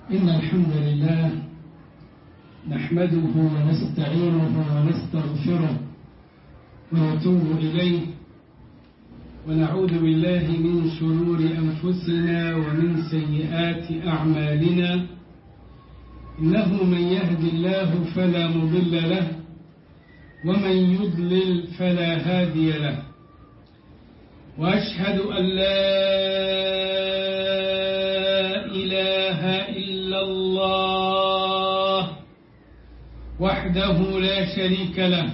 إن الحمد لله نحمده ونستعينه ونستغفره ونتوب إليه ونعوذ بالله من شرور أنفسنا ومن سيئات أعمالنا. إنه من يهد الله فلا مضل له ومن يضلل فلا هادي له، وأشهد أن لا إله إلا الله وحده لا شريك له،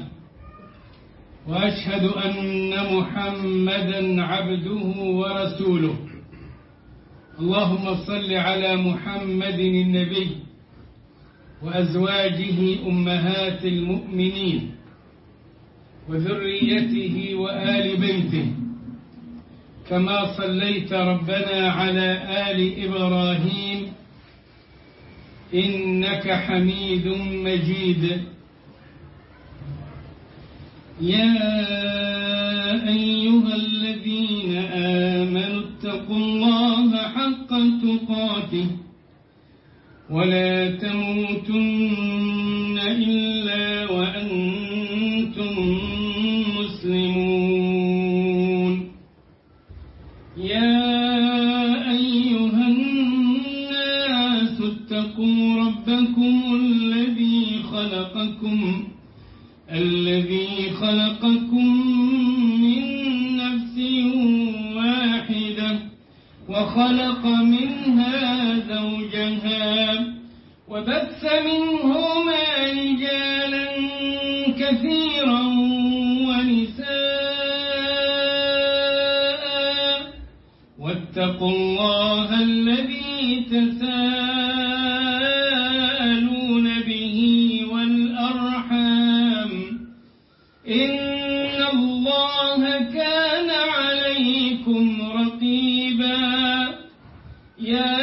وأشهد أن محمدا عبده ورسوله. اللهم صل على محمد النبي وأزواجه أمهات المؤمنين وذريته وآل بيته، كما صليت ربنا على آل إبراهيم إنك حميد مجيد. يا أيها الذين آمنوا اتقوا الله حق تقاته ولا تموتن إلا وأنتم مسلمون. يا أيها الناس اتقوا ربكم الذي خلقكم من نفس واحدة وخلق منها زوجها وبث منهما رجالا كثيرا ونساء، واتقوا الله الذي تساءلون به والأرحام إن الله كان عليكم رقيبا. يا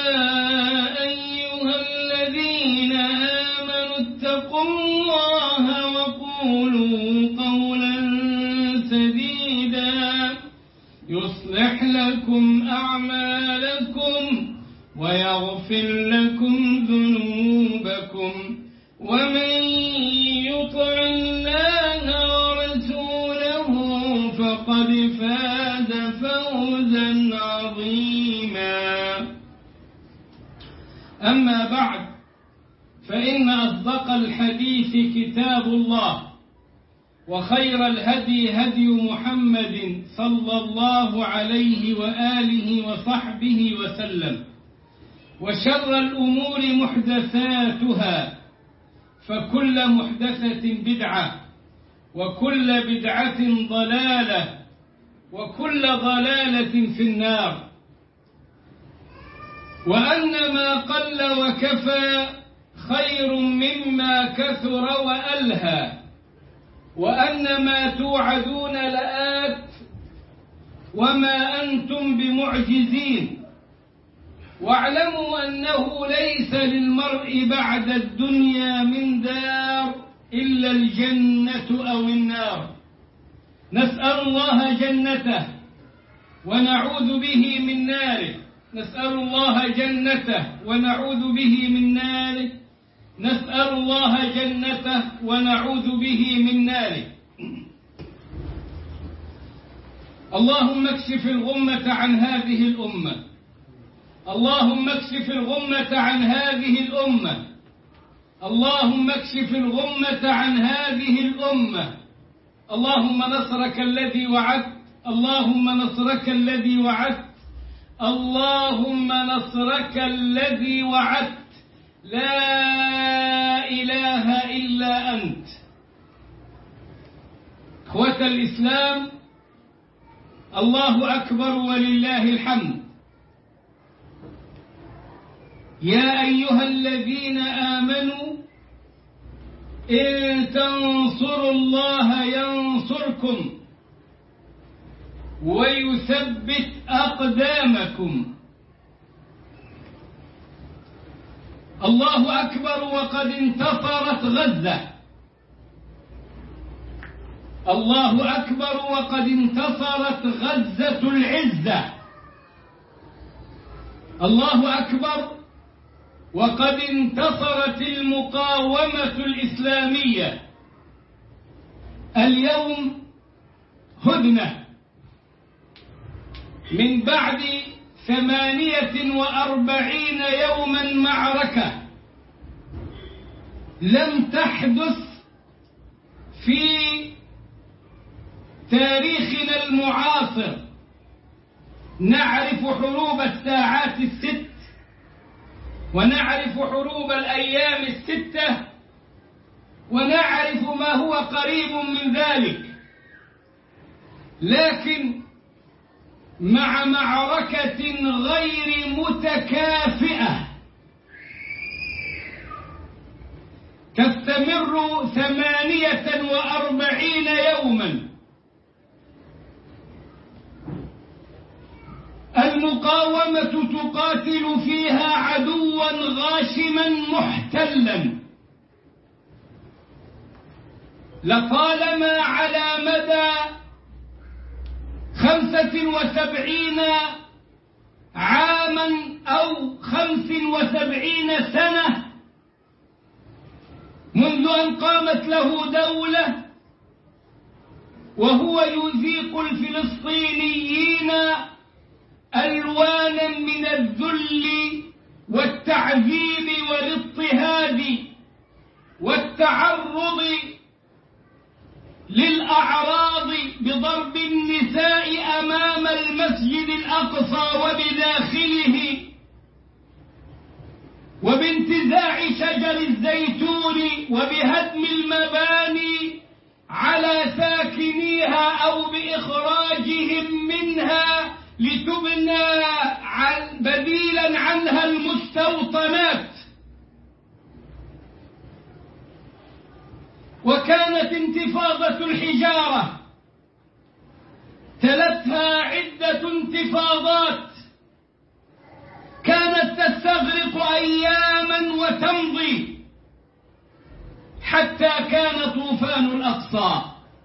أيها الذين آمنوا اتقوا الله وقولوا قولا سديدا يصلح لكم أعمالكم ويغفر لكم ذنوبكم، ومن يطع الله ورسوله فقد فاز فوزا عظيما. أما بعد، فإن أصدق الحديث كتاب الله، وخير الهدي هدي محمد صلى الله عليه وآله وصحبه وسلم، وشر الأمور محدثاتها، فكل محدثة بدعة، وكل بدعة ضلالة، وكل ضلالة في النار. وأن ما قل وكفى خير مما كثر وألهى، وأن ما توعدون لآت وما أنتم بمعجزين. واعلموا أنه ليس للمرء بعد الدنيا من دار إلا الجنة أو النار. نسأل الله جنته ونعوذ به من ناره، نسأل الله جنته ونعوذ به من ناره، نسأل الله جنته ونعوذ به من ناره. اللهم اكشف الغمة عن هذه الأمة، اللهم اكشف الغمة عن هذه الأمة، اللهم اكشف الغمة عن هذه الأمة. اللهم نصرك الذي وعدت، اللهم نصرك الذي وعدت، اللهم نصرك الذي وعدت، لا إله إلا أنت. إخوة الإسلام، الله أكبر ولله الحمد. يا أيها الذين آمنوا إن تنصروا الله ينصركم ويثبت أقدامكم. الله أكبر وقد انتصرت غزة، الله أكبر وقد انتصرت غزة العزة. الله أكبر وقد انتصرت المقاومة الإسلامية. اليوم هدنة من بعد 48 يوما معركة لم تحدث في تاريخنا المعاصر. نعرف حروب الساعات الست، ونعرف حروب الأيام الستة، ونعرف ما هو قريب من ذلك، لكن مع معركة غير متكافئة تستمر 48 يوما، المقاومة تقاتل فيها عدوا غاشما محتلا لطالما على مدى 75 عاما أو 75 سنة منذ أن قامت له دولة، وهو يذيق الفلسطينيين ألوانا من الذل والتعذيب والاضطهاد والتعرض للأعراض بضرب النساء أمام المسجد الأقصى وبداخله، وبانتزاع شجر الزيتون وبهدم المباني على ساكنيها أو بإخراجهم منها لتبنى بديلا عنها المستوطنات. وكانت انتفاضة الحجارة تلتها عدة انتفاضات كانت تستغرق أياما وتمضي حتى كان طوفان الأقصى.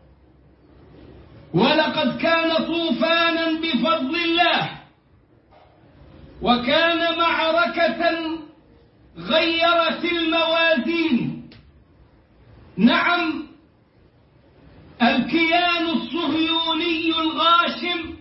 ولقد كان طوفانا بفضل الله، وكان معركة غيرت الموازين. نعم، الكيان الصهيوني الغاشم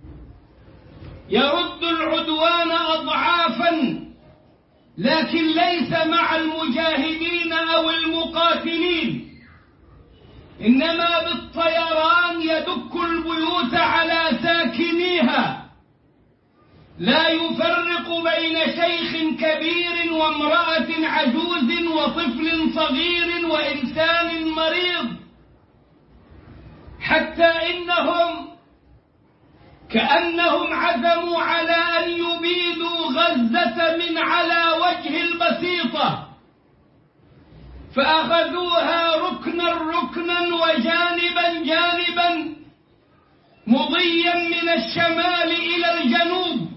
يرد العدوان أضعافا، لكن ليس مع المجاهدين أو المقاتلين، إنما بالطيران يدك البيوت على ساكنيها، لا يفرق بين شيخ كبير وامرأة عجوز وطفل صغير وإنسان مريض، حتى إنهم كأنهم عزموا على أن يبيدوا غزة من على وجه البسيطة، فأخذوها ركنا ركنا وجانبا جانبا، مضيا من الشمال إلى الجنوب،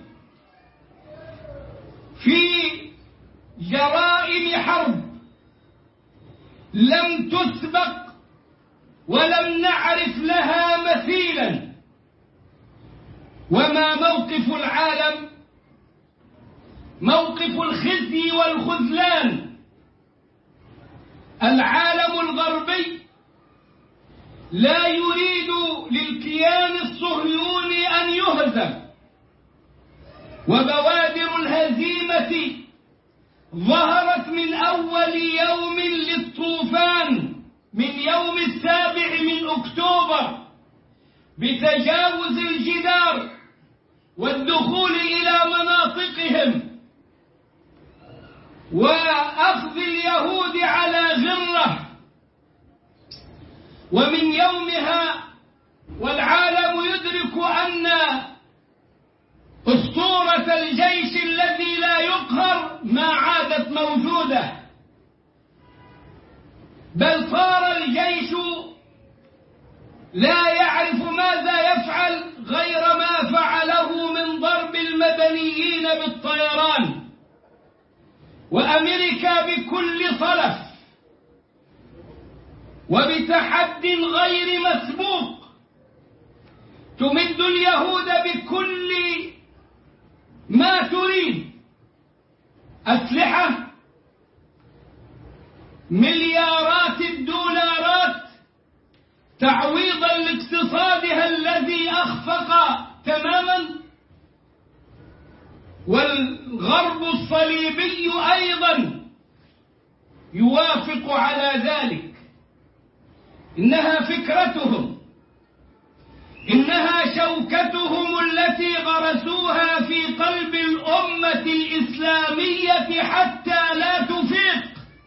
في جرائم حرب لم تسبق ولم نعرف لها مثيلا. وما موقف العالم؟ موقف الخزي والخذلان. العالم الغربي لا يريد للكيان الصهيوني أن يهزم، وبوادر الهزيمة ظهرت من أول يوم للطوفان، من يوم 7 أكتوبر، بتجاوز الجدار والدخول إلى مناطقهم وأخذ اليهود على غرة. ومن يومها والعالم يدرك أن أسطورة الجيش الذي لا يقهر ما عادت موجودة، بل صار الجيش لا يعرف ماذا يفعل غير ما فعله من ضرب المدنيين بالطيران. وأمريكا بكل صلف وبتحد غير مسبوق تمد اليهود بكل ما تريد أسلحة، مليارات الدولارات تعويضا لاقتصادها الذي أخفق تماما، والغرب الصليبي أيضا يوافق على ذلك. إنها فكرتهم، إنها شوكتهم التي غرسوها في قلب الأمة الإسلامية حتى لا تفيق.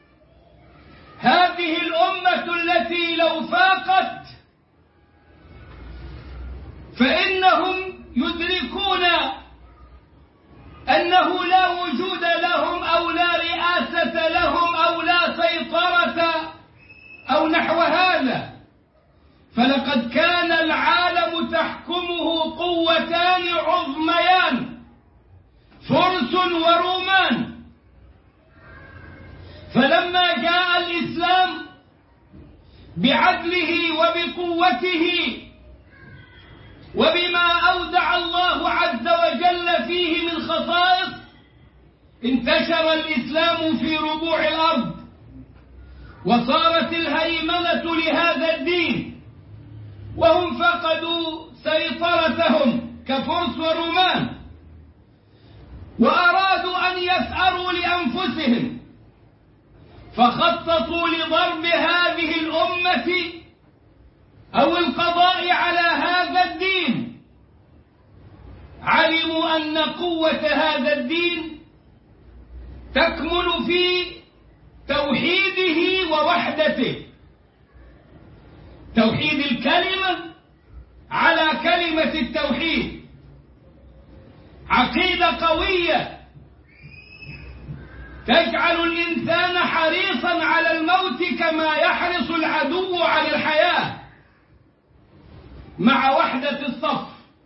هذه الأمة التي لو فاقت فإنهم يدركون أنه لا وجود لهم أو لا رئاسة لهم أو لا سيطرة أو نحو هذا. فلقد كان العالم تحكمه قوتان عظميان، فرس ورومان. فلما جاء الإسلام بعدله وبقوته وبما أودع الله عز وجل فيه من خصائص، انتشر الإسلام في ربوع الأرض، وصارت الهيمنة لهذا الدين، وهم فقدوا سيطرتهم كفرس ورومان، وأرادوا أن يثأروا لأنفسهم، فخططوا لضرب هذه الأمة أو القضاء على هذا الدين. علموا أن قوة هذا الدين تكمن في توحيده ووحدته، توحيد الكلمة على كلمة التوحيد، عقيدة قوية تجعل الإنسان حريصا على الموت كما يحرص العدو على الحياة، مع وحدة الصف.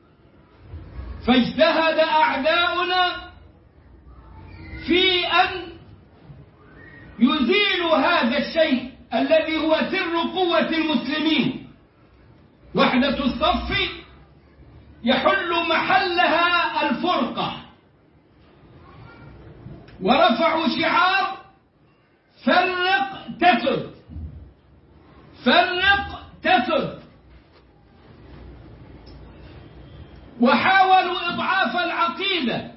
فاجتهد أعداؤنا في أن يزيلوا هذا الشيء الذي هو سر قوة المسلمين. وحدة الصف يحل محلها الفرقة، ورفعوا شعار فرق تسد، فرق تسد، وحاولوا إضعاف العقيدة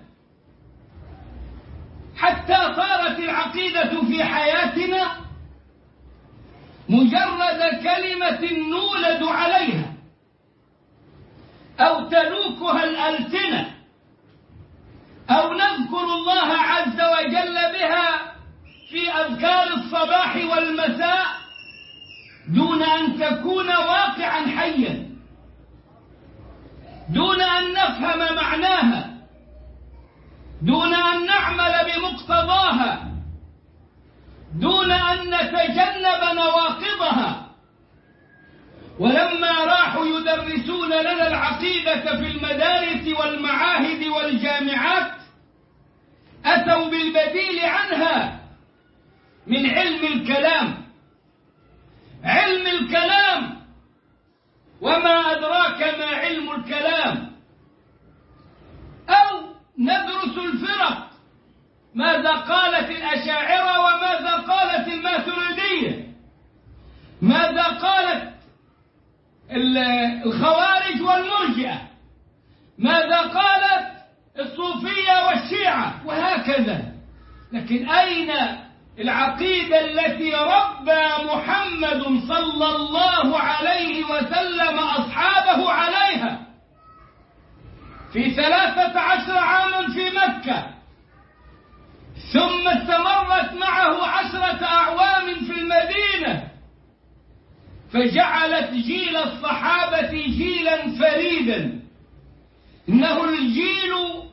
حتى صارت العقيدة في حياتنا مجرد كلمة نولد عليها أو تلوكها الألسنة، أو نذكر الله عز وجل بها في أذكار الصباح والمساء دون أن تكون واقعا حيا، دون أن نفهم معناها، دون أن نعمل بمقتضاها، دون أن نتجنب نواقضها. ولما راحوا يدرسون لنا العقيدة في المدارس والمعاهد والجامعات أتوا بالبديل عنها من علم الكلام. علم الكلام، وما أدراك ما علم الكلام. أو ندرس الفرق، ماذا قالت الأشاعرة وماذا قالت الماتريدية، ماذا قالت الخوارج والمرجئة، ماذا قالت الصوفية والشيعة، وهكذا. لكن أين العقيدة التي ربى محمد صلى الله عليه وسلم أصحابه عليها في 13 عاما في مكة، ثم استمرت معه 10 أعوام في المدينة، فجعلت جيل الصحابة جيلا فريدا. إنه الجيل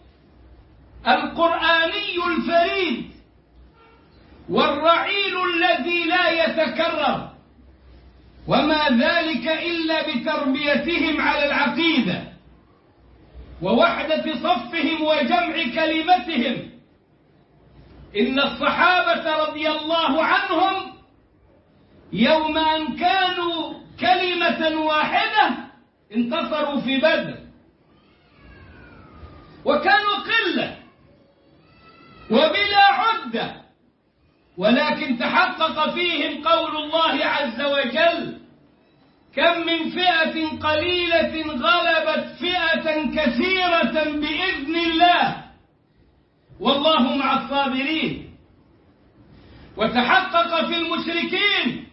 القرآني الفريد والرعيل الذي لا يتكرر، وما ذلك إلا بتربيتهم على العقيدة ووحدة صفهم وجمع كلمتهم. إن الصحابة رضي الله عنهم يوم أن كانوا كلمة واحدة انتصروا في بدر، وكانوا قلة وبلا عد، مودة، ولكن تحقق فيهم قول الله عز وجل: كم من فئة قليلة غلبت فئة كثيرة بإذن الله والله مع الصابرين. وتحقق في المشركين: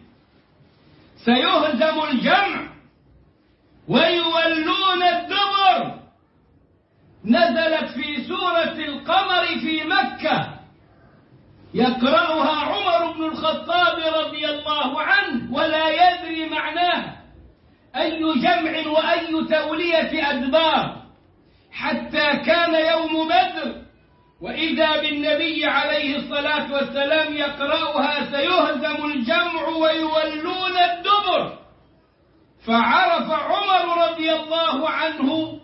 سيهزم الجمع ويولون الدبر، نزلت في سورة القمر في مكة، يقرأها عمر بن الخطاب رضي الله عنه ولا يدري معناها، أي جمع وأي تولية أدبار، حتى كان يوم بدر وإذا بالنبي عليه الصلاة والسلام يقرأها: سيهزم الجمع ويولون الدبر. فعرف عمر رضي الله عنه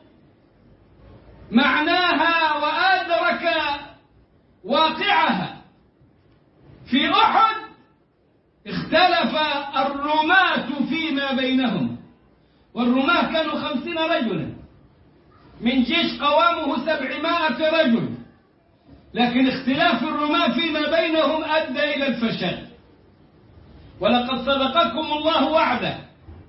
معناها وأدرك واقعها. في أحد اختلف الرماة فيما بينهم، والرماة كانوا 50 رجلا من جيش قوامه 700 رجل، لكن اختلاف الرماة فيما بينهم أدى إلى الفشل. ولقد صدقكم الله وعده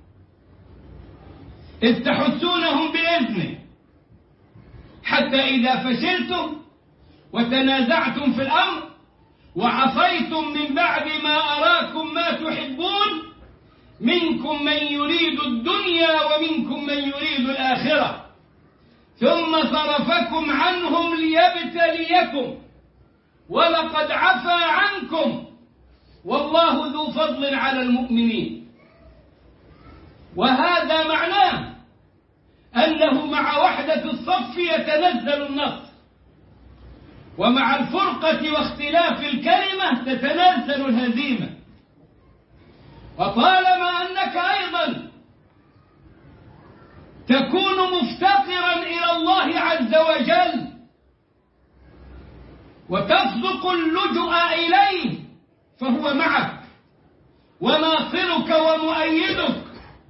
إذ تحسونهم بإذنه حتى إذا فشلتم وتنازعتم في الأمر وعصيتم من بعد ما أراكم ما تحبون منكم من يريد الدنيا ومنكم من يريد الآخرة ثم صرفكم عنهم ليبتليكم ولقد عفا عنكم والله ذو فضل على المؤمنين. وهذا معناه أنه مع وحدة الصف يتنزل النصر، ومع الفرقة واختلاف الكلمة تتنزل الهزيمة. وطالما أنك أيضا تكون مفتقرا إلى الله عز وجل وتصدق اللجوء إليه فهو معك وناصرك ومؤيدك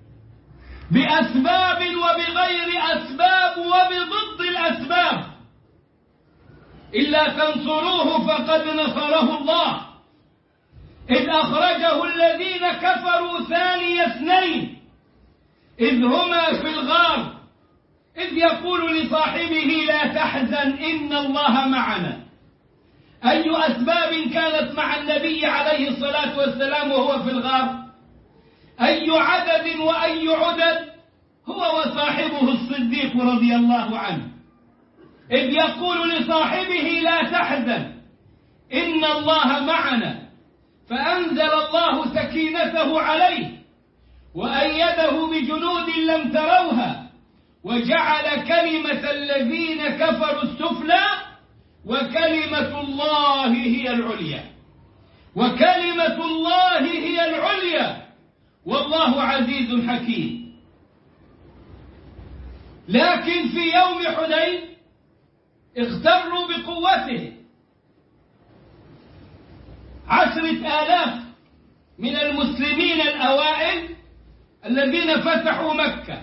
بأسباب وبغير أسباب وبضد الأسباب. إلا تنصروه فقد نصره الله إذ أخرجه الذين كفروا ثاني اثنين إذ هما في الغار إذ يقول لصاحبه لا تحزن إن الله معنا. أي أسباب كانت مع النبي عليه الصلاة والسلام وهو في الغار؟ أي عدد وأي عدد؟ هو وصاحبه الصديق رضي الله عنه إذ يقول لصاحبه لا تحزن إن الله معنا، فأنزل الله سكينته عليه وأيده بجنود لم تروها وجعل كلمة الذين كفروا السفلى وكلمة الله هي العليا، وكلمة الله هي العليا والله عزيز حكيم. لكن في يوم حنين اغتروا بقوته، 10,000 من المسلمين الأوائل الذين فتحوا مكة،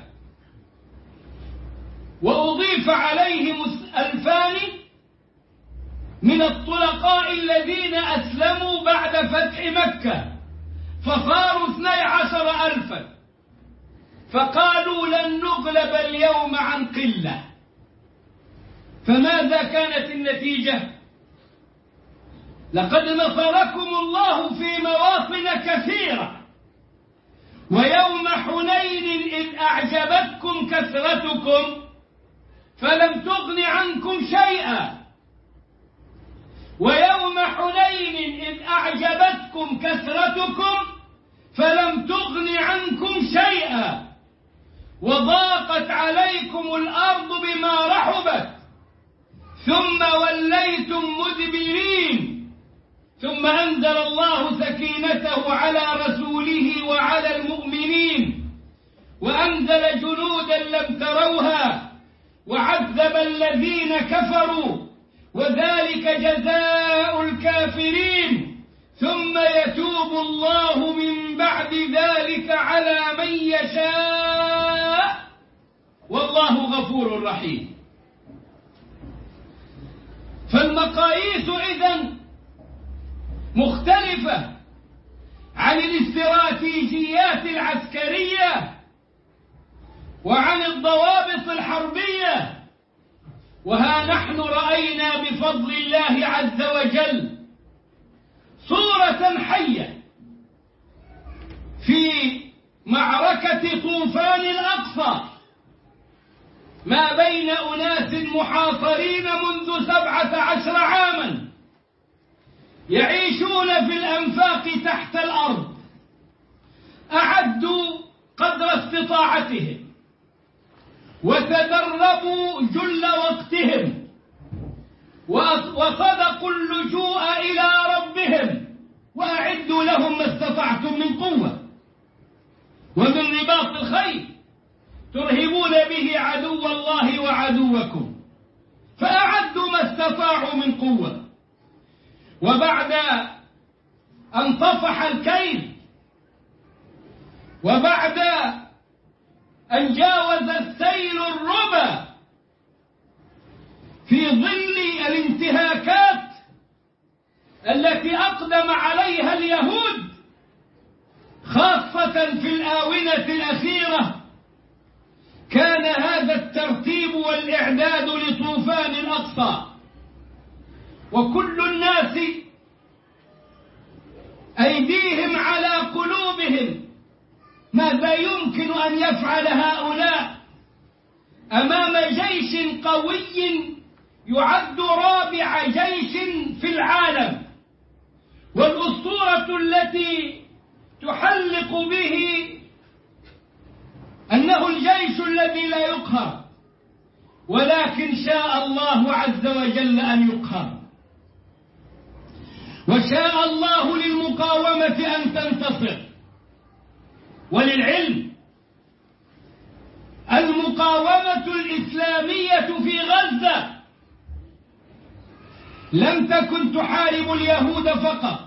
وأضيف عليهم 2,000 من الطلقاء الذين أسلموا بعد فتح مكة، فصاروا 12,000. فقالوا لن نغلب اليوم عن قلة. فماذا كانت النتيجة؟ لقد نصركم الله في مواطن كثيرة، ويوم حنين إذ أعجبتكم كثرتكم فلم تغن عنكم شيئا، ويوم حنين إذ أعجبتكم كثرتكم فلم تغن عنكم شيئا وضاقت عليكم الأرض بما رحبت ثم وليتم مدبرين، ثم أنزل الله سكينته على رسوله وعلى المؤمنين وأنزل جنودا لم تروها وعذب الذين كفروا وذلك جزاء الكافرين ثم يتوب الله من بعد ذلك على من يشاء والله غفور رحيم. فالمقاييس إذن مختلفة عن الاستراتيجيات العسكرية وعن الضوابط الحربية. وها نحن رأينا بفضل الله عز وجل صورة حية في معركة طوفان الأقصى ما بين أناس محاصرين منذ 17 عاما يعيشون في الأنفاق تحت الأرض، أعدوا قدر استطاعتهم وتدربوا جل وقتهم وصدقوا اللجوء إلى ربهم، وأعدوا لهم ما استطعتم من قوة ومن رباط الخيل ترهبون به عدو الله وعدوكم، فأعدوا ما استطاعوا من قوة. وبعد أن طفح الكيل وبعد أن جاوز السيل الربا في ظل الانتهاكات التي أقدم عليها اليهود خاصة في الآونة الأخيرة، كان هذا الترتيب والإعداد لطوفان الأقصى، وكل الناس أيديهم على قلوبهم ماذا يمكن أن يفعل هؤلاء أمام جيش قوي يعد رابع جيش في العالم، والأسطورة التي تحلق به أنه الجيش الذي لا يقهر، ولكن شاء الله عز وجل أن يقهر، وشاء الله للمقاومة أن تنتصر. وللعلم المقاومة الإسلامية في غزة لم تكن تحارب اليهود فقط،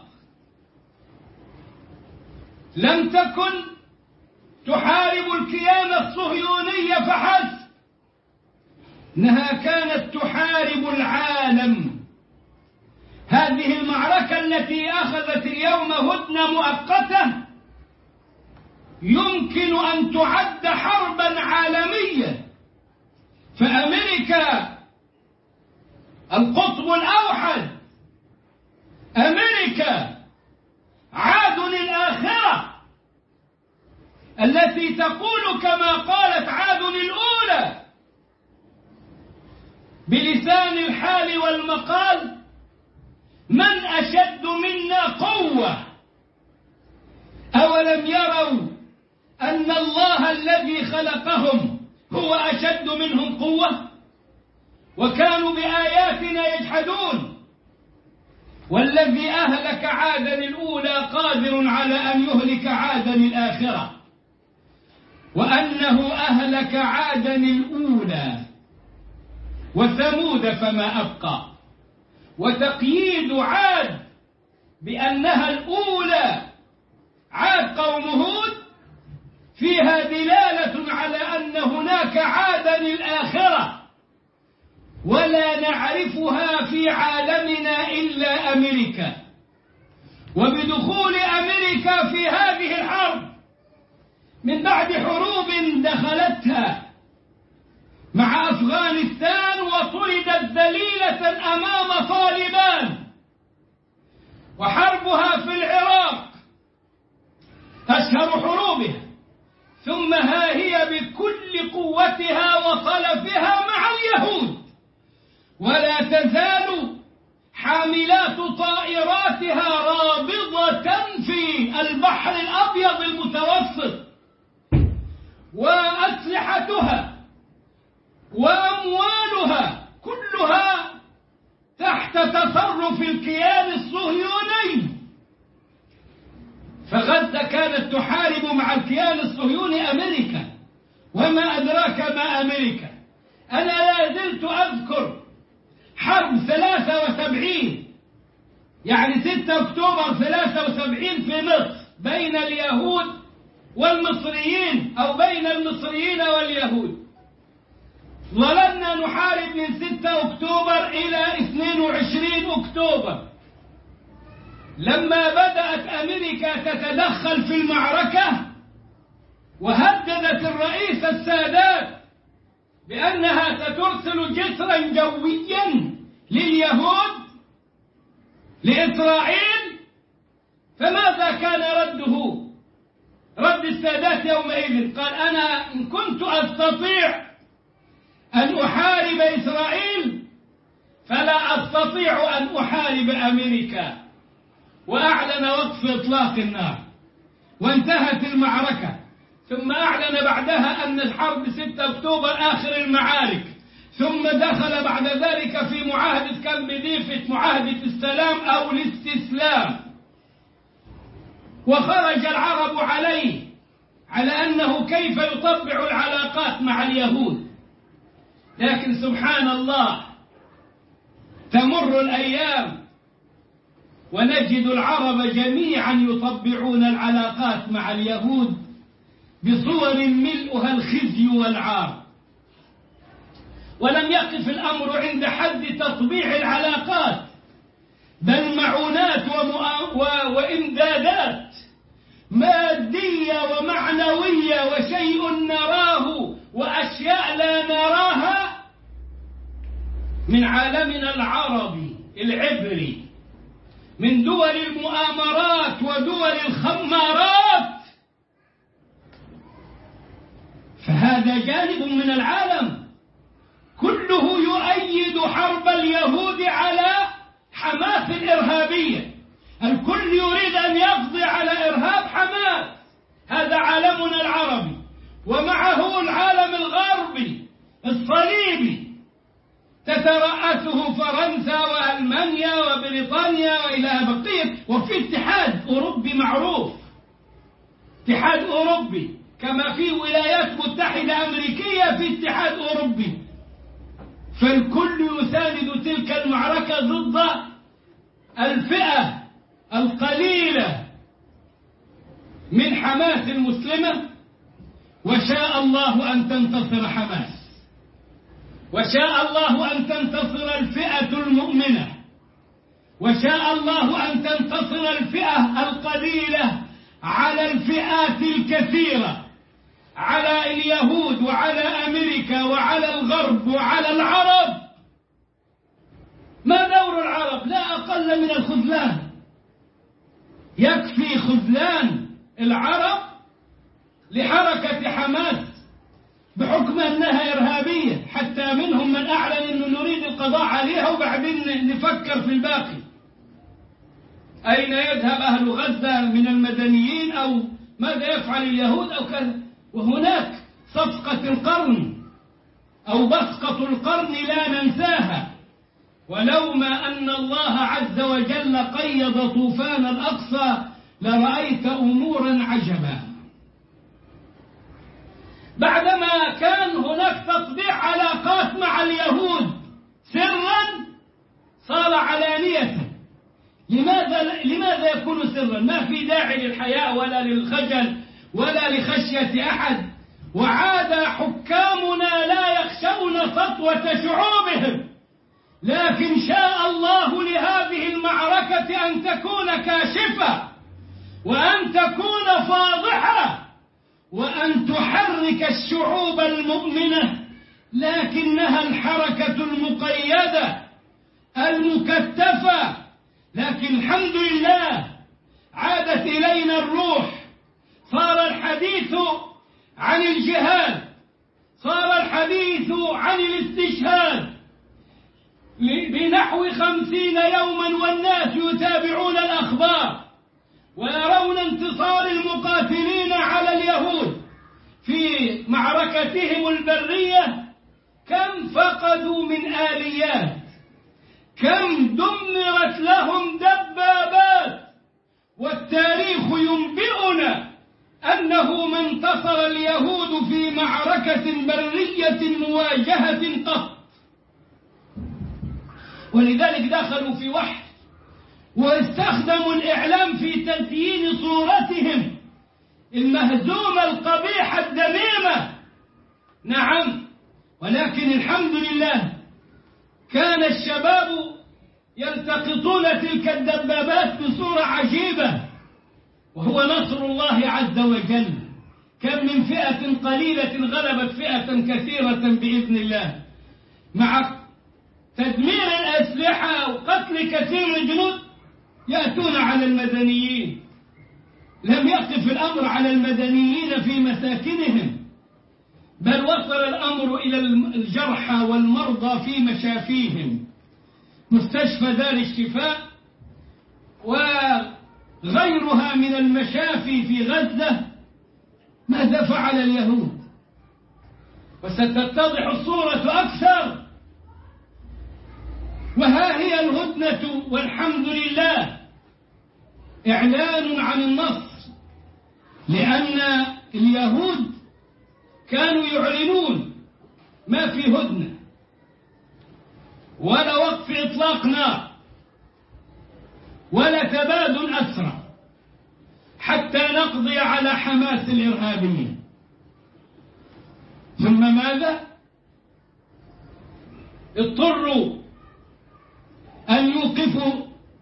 لم تكن تحارب الكيان الصهيوني فحسب، إنها كانت تحارب العالم. هذه المعركة التي أخذت اليوم هدنة مؤقتة يمكن أن تعد حربا عالمية، فأمريكا القطب الأوحد، أمريكا عاد الآخرة التي تقول كما قالت عاد الأولى بلسان الحال والمقال: من أشد منا قوة؟ أولم يروا أن الله الذي خلقهم هو أشد منهم قوة؟ وكانوا بآياتنا يجحدون. والذي أهلك عادا الأولى قادر على أن يهلك عادا الآخرة، وأنه أهلك عادا الأولى وثمود فما أبقى. وتقييد عاد بأنها الأولى عاد قوم هود فيها دلالة على أن هناك عادا الآخرة، ولا نعرفها في عالمنا إلا أمريكا. وبدخول أمريكا في هذه الحرب من بعد حروب دخلتها مع أفغانستان وطردت ذليلة أمام طالبان، وحربها في العراق أشهر حروبها، ثم ها هي بكل قوتها وطلفها مع اليهود، ولا تزال حاملات طائراتها رابضة في البحر الأبيض المتوسط، وأسلحتها وأموالها كلها تحت تصرف الكيان الصهيوني. فغزة كانت تحارب مع الكيان الصهيوني أمريكا، وما أدراك ما أمريكا. أنا لا زلت أذكر حرب 73، يعني 6 أكتوبر 73 في مصر بين اليهود والمصريين، أو بين المصريين واليهود. ظللنا نحارب من 6 أكتوبر إلى 22 أكتوبر، لما بدأت أمريكا تتدخل في المعركة وهددت الرئيس السادات بأنها سترسل جسرا جويا لليهود لإسرائيل، فماذا كان رده؟ رد السادات يومئذ قال: أنا إن كنت أستطيع أن أحارب إسرائيل فلا أستطيع أن أحارب أمريكا، وأعلن وقف إطلاق النار وانتهت المعركة. ثم أعلن بعدها أن الحرب 6 أكتوبر آخر المعارك، ثم دخل بعد ذلك في معاهدة كامب ديفيد، معاهدة السلام أو الاستسلام، وخرج العرب عليه على أنه كيف يطبع العلاقات مع اليهود. لكن سبحان الله، تمر الأيام ونجد العرب جميعا يطبعون العلاقات مع اليهود بصور ملؤها الخزي والعار. ولم يقف الأمر عند حد تطبيع العلاقات، بل معونات وإمدادات مادية ومعنوية وشيء نراه وأشياء لا نراها من عالمنا العربي العبري، من دول المؤامرات ودول الخمارات. فهذا جانب من العالم كله يؤيد حرب اليهود على حماس الإرهابية. الكل يريد أن يقضي على إرهاب حماس. هذا عالمنا العربي، ومعه العالم الغربي الصليبي تترأسه فرنسا وألمانيا وبريطانيا وإلى بقية، وفي اتحاد أوروبي معروف، اتحاد أوروبي، كما في ولايات متحدة أمريكية في اتحاد أوروبي. فالكل يساند تلك المعركة ضد الفئة القليلة من حماس المسلمة، وشاء الله أن تنتصر حماس، وشاء الله أن تنتصر الفئة المؤمنة، وشاء الله أن تنتصر الفئة القليلة على الفئات الكثيرة، على اليهود وعلى أمريكا وعلى الغرب وعلى العرب. ما دور العرب؟ لا أقل من الخذلان. يكفي خذلان العرب لحركة حماس بحكم أنها إرهابية، حتى منهم من أعلن أنه نريد القضاء عليها وبعدين نفكر في الباقي. أين يذهب أهل غزة من المدنيين، أو ماذا يفعل اليهود أو كذا. وهناك صفقة القرن أو بصقة القرن لا ننساها. ولوما أن الله عز وجل قيض طوفان الأقصى لرأيت أمورا عجبا. بعدما كان هناك تطبيع علاقات مع اليهود سرا، صار علانية. لماذا يكون سرا؟ ما في داعي للحياء ولا للخجل ولا لخشية أحد. وعاد حكامنا لا يخشون سطوة شعوبهم، لكن شاء الله لهذه المعركة أن تكون كاشفة، وأن تكون فاضحة، وأن تحرك الشعوب المؤمنة، لكنها الحركة المقيدة المكتفة. لكن الحمد لله عادت إلينا الروح، صار الحديث عن الجهاد، صار الحديث عن الاستشهاد بنحو 50 يوما، والناس يتابعون الأخبار ويرون انتصار المقاتلين على اليهود في معركتهم البرية. كم فقدوا من آليات، كم دمرت لهم دبابات. والتاريخ ينبئنا أنه ما انتصر اليهود في معركة برية مواجهة قط. ولذلك دخلوا في وحي واستخدموا الإعلام في تزيين صورتهم المهزومة القبيحة الذميمة. نعم، ولكن الحمد لله كان الشباب يلتقطون تلك الدبابات بصورة عجيبة، وهو نصر الله عز وجل. كم من فئة قليلة غلبت فئة كثيرة بإذن الله، مع تدمير الأسلحة وقتل كثير من الجنود يأتون على المدنيين. لم يقف الأمر على المدنيين في مساكنهم، بل وصل الأمر إلى الجرحى والمرضى في مشافيهم. مستشفى دار الشفاء وغيرها من المشافي في غزة، ماذا فعل اليهود؟ وستتضح الصورة أكثر. وها هي الهدنة والحمد لله، إعلان عن النصر، لأن اليهود كانوا يعلنون ما في هدنة ولا وقف إطلاق نار ولا تبادل أسرى حتى نقضي على حماس الإرهابيين. ثم ماذا؟ اضطروا أن يوقفوا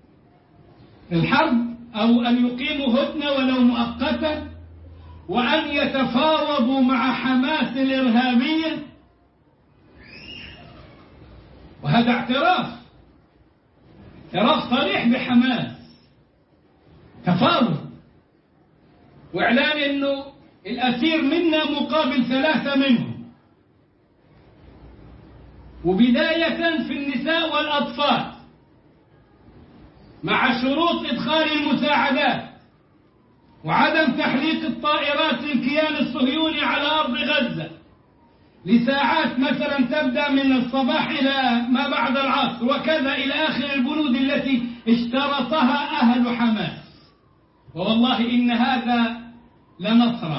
الحرب أو أن يقيموا هدنة ولو مؤقتة، وأن يتفاوضوا مع حماس الإرهابية. وهذا اعتراف صريح بحماس، تفاوض وإعلان أنه الأسير منا مقابل 3 منهم، وبداية في النساء والأطفال، مع شروط إدخال المساعدات وعدم تحليق الطائرات للكيان الصهيوني على أرض غزة لساعات مثلا تبدأ من الصباح إلى ما بعد العصر، وكذا إلى آخر البنود التي اشترطها أهل حماس. والله إن هذا لنصر،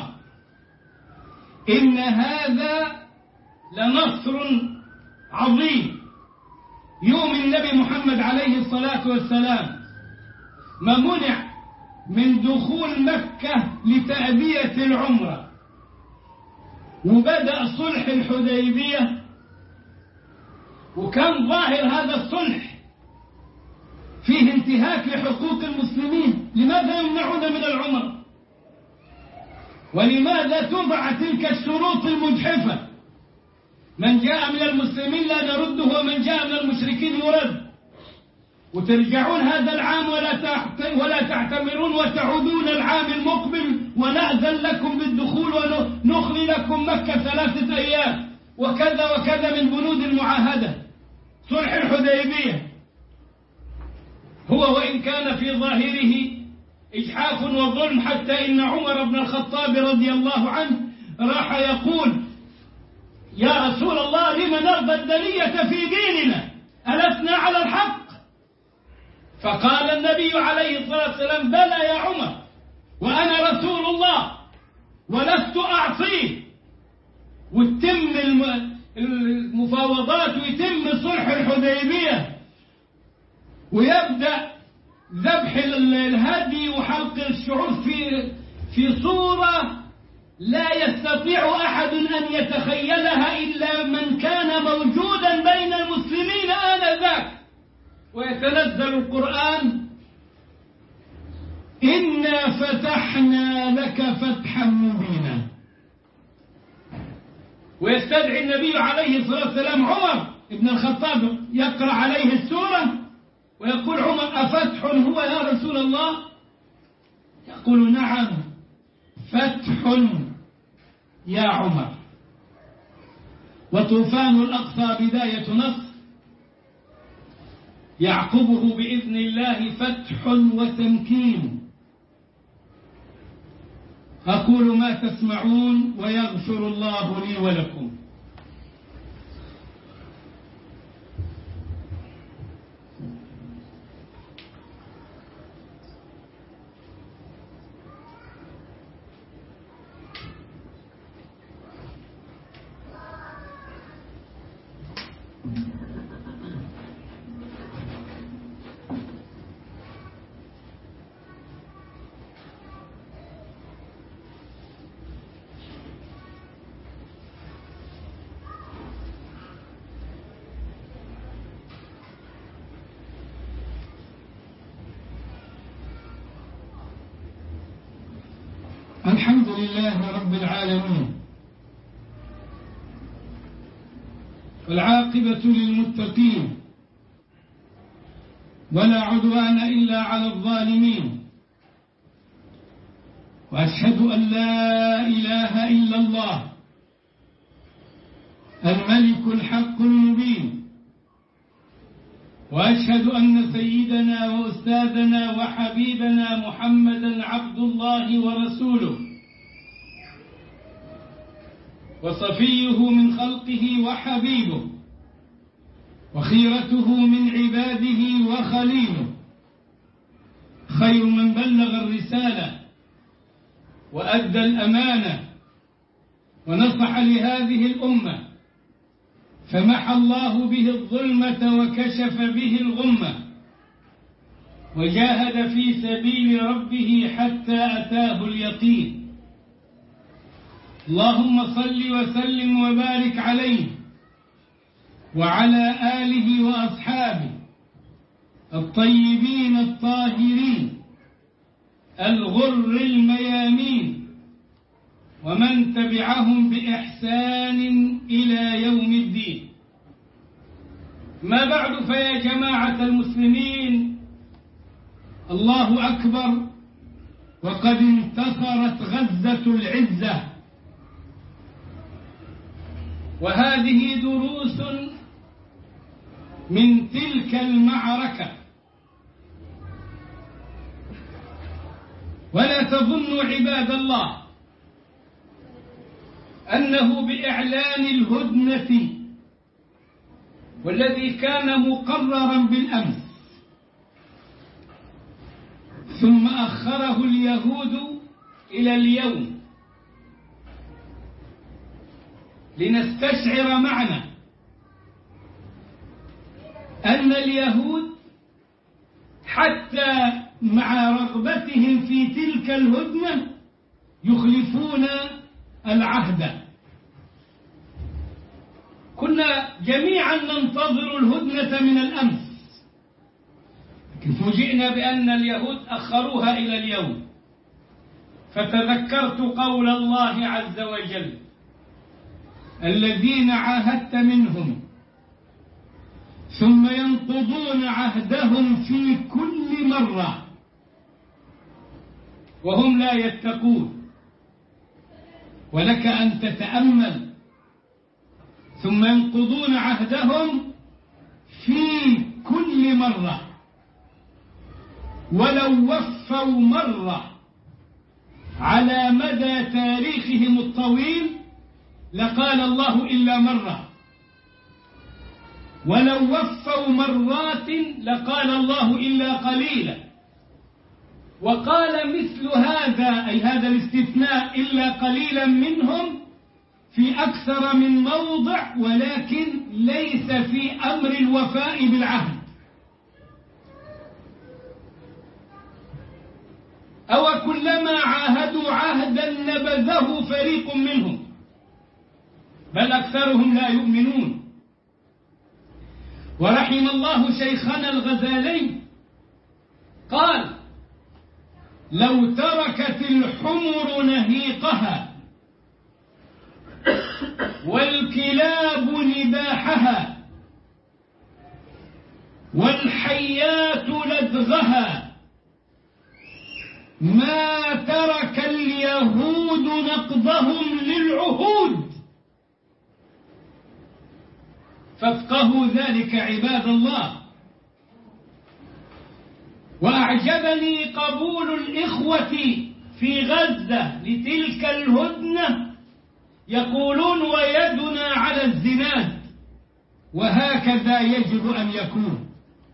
إن هذا لنصر عظيم. يوم النبي محمد عليه الصلاة والسلام ما منع من دخول مكة لتأدية العمرة، وبدأ صلح الحديبية، وكان ظاهر هذا الصلح فيه انتهاك لحقوق المسلمين. لماذا يمنعون من العمرة؟ ولماذا تضع تلك الشروط المجحفة؟ من جاء من المسلمين لا نرده، ومن جاء من المشركين يرد، وترجعون هذا العام ولا تعتمرون، وتعودون العام المقبل ونأذن لكم بالدخول ونخلي لكم مكة 3 أيام، وكذا وكذا من بنود المعاهدة. صلح الحديبية هو وإن كان في ظاهره إجحاف وظلم، حتى إن عمر بن الخطاب رضي الله عنه راح يقول: يا رسول الله، لم نرضى الدنية في ديننا؟ ألسنا على الحق؟ فقال النبي عليه الصلاة والسلام: بلى يا عمر، وأنا رسول الله ولست أعصيه. وتتم المفاوضات ويتم صلح الحديبية، ويبدأ ذبح الهدي وحلق الشعور في صورة لا يستطيع أحد أن يتخيلها إلا من كان موجودا بين المسلمين آنذاك. ويتنزل القرآن: إنا فتحنا لك فتحا مبينا. ويستدعي النبي عليه الصلاة والسلام عمر بن الخطاب يقرأ عليه السورة، ويقول عمر: أفتح هو يا رسول الله؟ يقول: نعم، فتح يا عمر. وطوفان الأقصى بداية نصر، يعقبه بإذن الله فتح وتمكين. أقول ما تسمعون، ويغفر الله لي ولكم. الحمد لله رب العالمين، والعاقبة للمتقين، ولا عدوان إلا على الظالمين، وأشهد أن لا إله إلا الله الملك الحق المبين، وأشهد أن سيدنا وأستاذنا وحبيبنا محمدا عبد الله ورسوله، وصفيه من خلقه وحبيبه، وخيرته من عباده وخليله، خير من بلغ الرسالة وأدى الأمانة ونصح لهذه الأمة، فمحى الله به الظلمة وكشف به الغمة، وجاهد في سبيل ربه حتى أتاه اليقين. اللهم صل وسلم وبارك عليه وعلى آله وأصحابه الطيبين الطاهرين الغر الميامين، ومن تبعهم بإحسان إلى يوم الدين. ما بعد، فيا جماعة المسلمين، الله أكبر، وقد انتصرت غزة العزة، وهذه دروس من تلك المعركة. ولا تظنوا عباد الله أنه بإعلان الهدنة والذي كان مقررا بالأمس ثم أخره اليهود إلى اليوم لنستشعر معنا أن اليهود حتى مع رغبتهم في تلك الهدنة يخلفون العهد. كنا جميعا ننتظر الهدنة من الأمس، لكن فوجئنا بأن اليهود أخروها إلى اليوم. فتذكرت قول الله عز وجل: الذين عاهدت منهم ثم ينقضون عهدهم في كل مرة وهم لا يتقون. ولك أن تتأمل: ثم ينقضون عهدهم في كل مرة، ولو وفوا مرة على مدى تاريخهم الطويل لقال الله إلا مرة، ولو وفوا مرات لقال الله إلا قليلا. وقال مثل هذا، أي هذا الاستثناء، إلا قليلا منهم، في أكثر من موضع، ولكن ليس في أمر الوفاء بالعهد. أو كلما عاهدوا عهدا نبذه فريق منهم، بل أكثرهم لا يؤمنون. ورحم الله شيخنا الغزالي قال: لو تركت الحمر نهيقها والكلاب نباحها والحيات لدغها ما ترك اليهود نقضهم للعهود. فافقهوا ذلك عباد الله. وأعجبني قبول الإخوة في غزة لتلك الهدنة، يقولون: ويدنا على الزناد. وهكذا يجب أن يكون،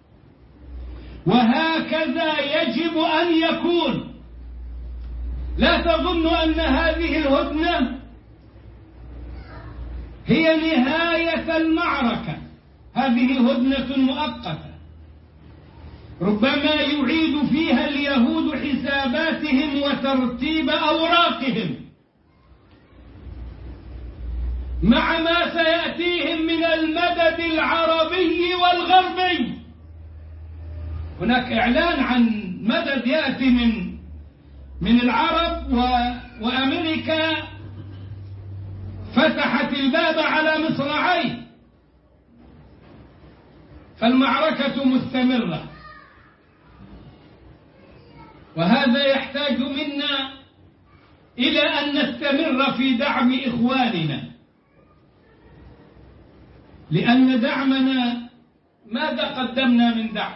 وهكذا يجب أن يكون. لا تظنوا أن هذه الهدنة هي نهاية المعركة، هذه هدنة مؤقتة ربما يعيد فيها اليهود حساباتهم وترتيب أوراقهم مع ما سيأتيهم من المدد العربي والغربي. هناك إعلان عن مدد يأتي من العرب وأمريكا فتحت الباب على مصراعيه، فالمعركة مستمرة، وهذا يحتاج منا إلى أن نستمر في دعم إخواننا، لأن دعمنا ماذا قدمنا من دعم؟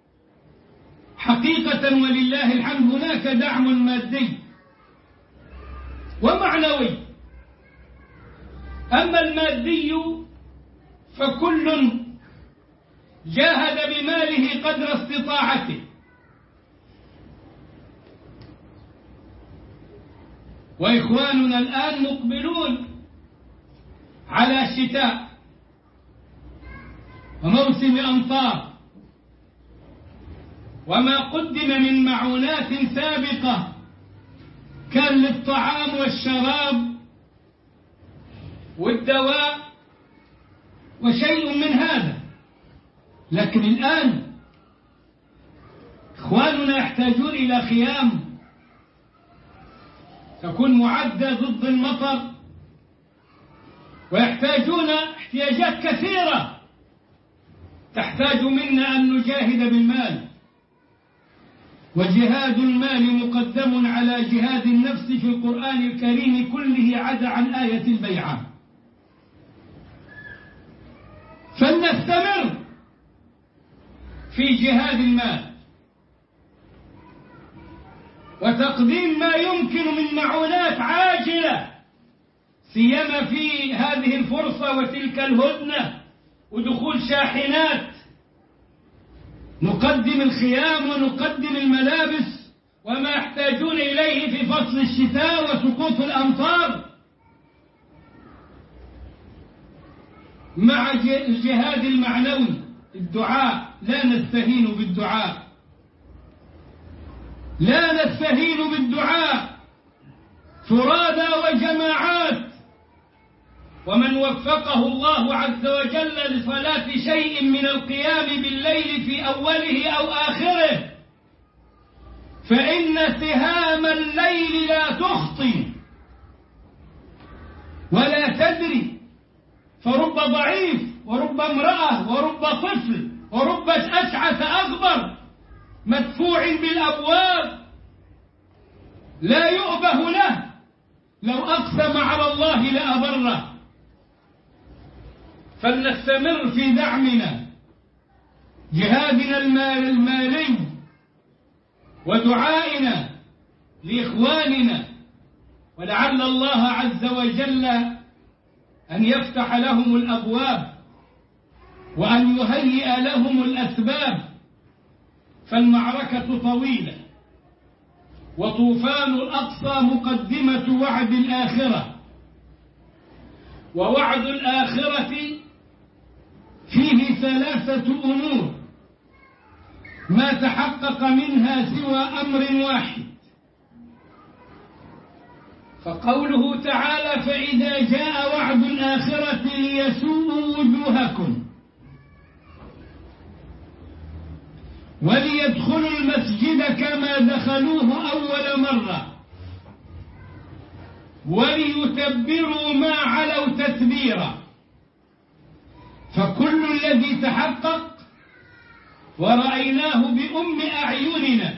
حقيقة ولله الحمد هناك دعم مادي ومعنوي. أما المادي فكل جاهد بماله قدر استطاعته، وإخواننا الآن مقبلون على الشتاء وموسم أمطار، وما قدم من معونات سابقة كان للطعام والشراب والدواء وشيء من هذا، لكن الآن إخواننا يحتاجون إلى خيام تكون معدة ضد المطر، ويحتاجون احتياجات كثيرة تحتاج منا أن نجاهد بالمال، وجهاد المال مقدم على جهاد النفس في القرآن الكريم كله عدا عن آية البيعة. فلنستمر في جهاد المال وتقديم ما يمكن من معونات عاجلة، سيما في هذه الفرصة وتلك الهدنة ودخول شاحنات، نقدم الخيام ونقدم الملابس وما يحتاجون إليه في فصل الشتاء وسقوط الأمطار، مع الجهاد المعنوي الدعاء. لا نستهين بالدعاء، لا نستهين بالدعاء فرادى وجماعات، ومن وفقه الله عز وجل لصلاة شيء من القيام بالليل في أوله أو آخره فإن سهام الليل لا تخطي ولا تدري، فرب ضعيف ورب امرأة ورب طفل ورب أشعث أغبر مدفوع بالأبواب لا يؤبه له، لو أقسم على الله لأبره. فلنستمر في دعمنا، جهادنا المالي ودعائنا لإخواننا، ولعل الله عز وجل أن يفتح لهم الأبواب وأن يهيئ لهم الأسباب، فالمعركة طويلة، وطوفان الأقصى مقدمة وعد الآخرة، ووعد الآخرة فيه ثلاثة أمور ما تحقق منها سوى أمر واحد. فقوله تعالى: فإذا جاء وعد الآخرة ليسوءوا وجوهكم وليدخلوا المسجد كما دخلوه أول مرة وليتبروا ما علوا تتبيرا. فكل الذي تحقق ورأيناه بأم أعيننا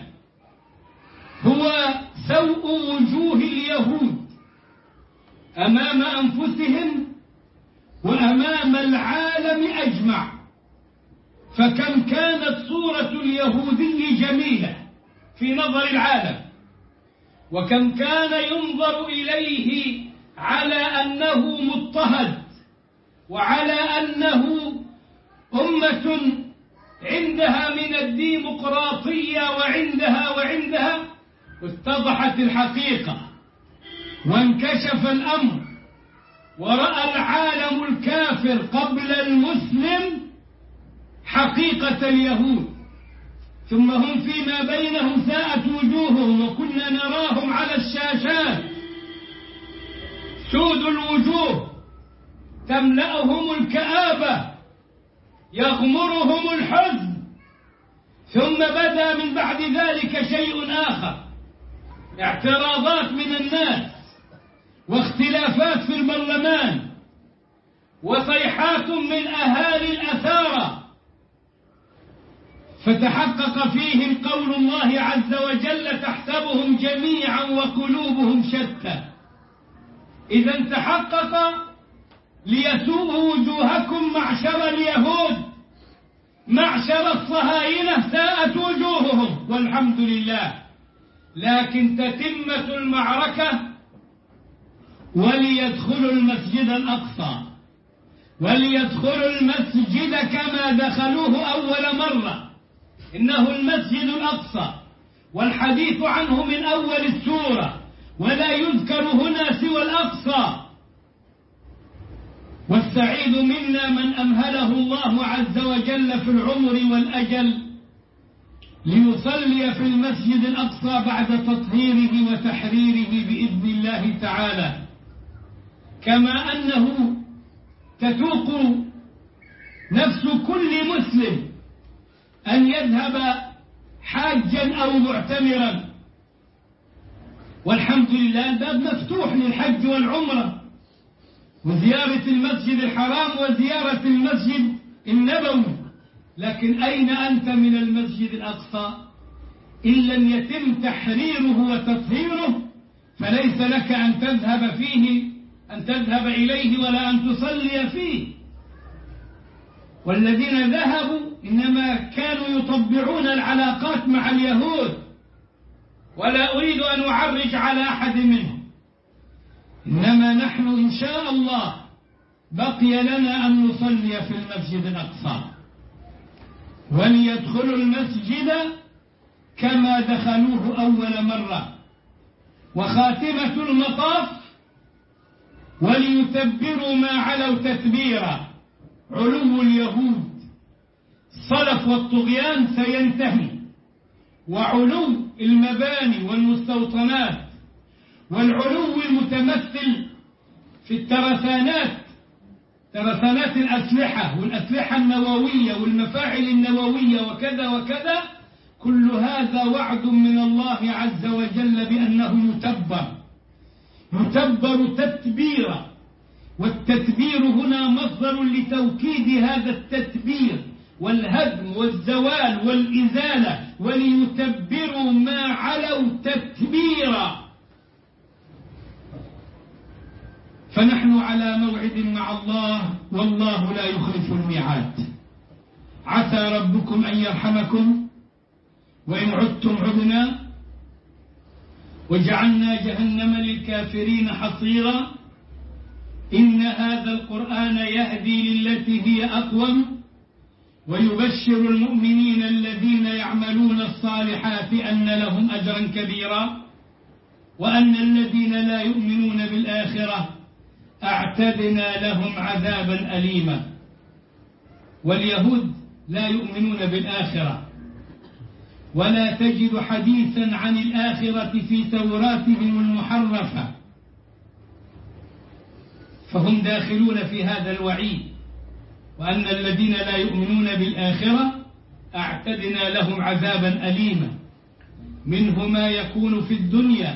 هو سوء وجوه اليهود أمام أنفسهم وأمام العالم أجمع. فكم كانت صورة اليهودي جميلة في نظر العالم، وكم كان ينظر إليه على أنه مضطهد وعلى أنه أمة عندها من الديمقراطية وعندها اتضحت الحقيقة وانكشف الأمر، ورأى العالم الكافر قبل المسلم حقيقة اليهود، ثم هم فيما بينهم ساءت وجوههم وكنا نراهم على الشاشات سود الوجوه تملأهم الكآبة يغمرهم الحزن، ثم بدا من بعد ذلك شيء آخر اعتراضات من الناس واختلافات في البرلمان وصيحات من أهالي الأثارة، فتحقق فيهم قول الله عز وجل: تحسبهم جميعا وقلوبهم شتى. إذا تحقق ليسوء وجوهكم معشر اليهود، معشر الصهاينة ساءت وجوههم والحمد لله. لكن تتمة المعركة وليدخلوا المسجد الأقصى، وليدخلوا المسجد كما دخلوه أول مرة. إنه المسجد الأقصى، والحديث عنه من أول السورة، ولا يذكر هنا سوى الأقصى. والسعيد منا من أمهله الله عز وجل في العمر والأجل ليصلي في المسجد الأقصى بعد تطهيره وتحريره بإذن الله تعالى. كما أنه تتوق نفس كل مسلم أن يذهب حاجا أو معتمرا، والحمد لله الباب مفتوح للحج والعمرة وزيارة المسجد الحرام وزيارة المسجد النبوي. لكن أين أنت من المسجد الأقصى؟ إن لم يتم تحريره وتطهيره فليس لك أن تذهب فيه، أن تذهب إليه ولا أن تصلي فيه. والذين ذهبوا إنما كانوا يطبعون العلاقات مع اليهود، ولا أريد أن أعرج على أحد منهم، إنما نحن إن شاء الله بقي لنا أن نصلي في المسجد الأقصى. وليدخلوا المسجد كما دخلوه أول مرة. وخاتمة المطاف: وليتبروا ما علوا تتبيرا. علو اليهود الصلف والطغيان سينتهي، وعلو المباني والمستوطنات والعلو المتمثل في الترسانات، ترسانات الأسلحة والأسلحة النووية والمفاعل النووية وكذا وكذا، كل هذا وعد من الله عز وجل بأنه يتبر تتبيرا. والتتبير هنا مصدر لتوكيد هذا التتبير والهدم والزوال والإزالة. وليتبروا ما علوا تتبيرا. فنحن على موعد مع الله، والله لا يخلف الميعاد. عسى ربكم أن يرحمكم، وإن عدتم عدنا، وجعلنا جهنم للكافرين حصيرا. إن هذا القرآن يهدي للتي هي أقوم، ويبشر المؤمنين الذين يعملون الصالحات أن لهم أجرا كبيرا، وأن الذين لا يؤمنون بالآخرة أعتدنا لهم عذابا أليما. واليهود لا يؤمنون بالآخرة، ولا تجد حديثا عن الآخرة في توراتهم المحرفة، فهم داخلون في هذا الوعيد. وأن الذين لا يؤمنون بالآخرة أعتدنا لهم عذابا أليما، منه ما يكون في الدنيا